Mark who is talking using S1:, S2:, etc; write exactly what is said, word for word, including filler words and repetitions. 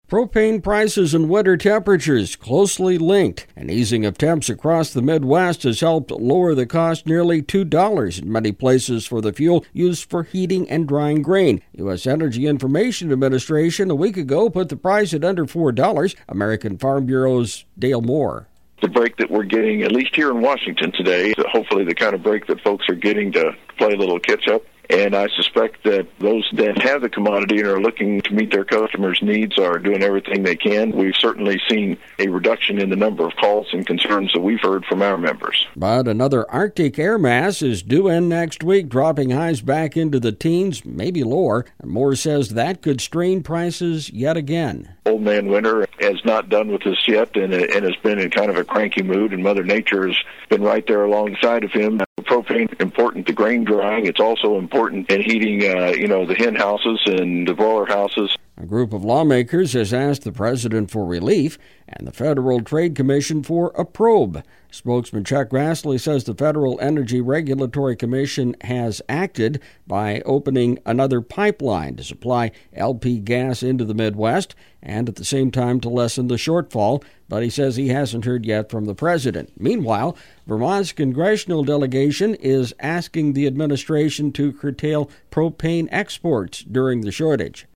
S1: Propane prices and winter temperatures closely linked. An easing of temps across the Midwest has helped lower the cost nearly two dollars in many places for the fuel used for heating and drying grain. U S Energy Information Administration a week ago put the price at under four dollars. American Farm Bureau's Dale Moore.
S2: The break that we're getting, at least here in Washington today, is hopefully the kind of break that folks are getting to play a little catch-up. And I suspect that those that have the commodity and are looking to meet their customers' needs are doing everything they can. We've certainly seen a reduction in the number of calls and concerns that we've heard from our members.
S1: But another Arctic air mass is due in next week, dropping highs back into the teens, maybe lower. And Moore says that could strain prices yet again.
S2: Old man winter has not done with us yet and, and has been in kind of a cranky mood, and Mother Nature has been right there alongside of him. Propane important to grain drying. It's also important in heating, uh, you know, the hen houses and the broiler houses.
S1: A group of lawmakers has asked the president for relief and the Federal Trade Commission for a probe. Spokesman Chuck Grassley says the Federal Energy Regulatory Commission has acted by opening another pipeline to supply L P gas into the Midwest and at the same time to lessen the shortfall, but he says he hasn't heard yet from the president. Meanwhile, Vermont's congressional delegation is asking the administration to curtail propane exports during the shortage.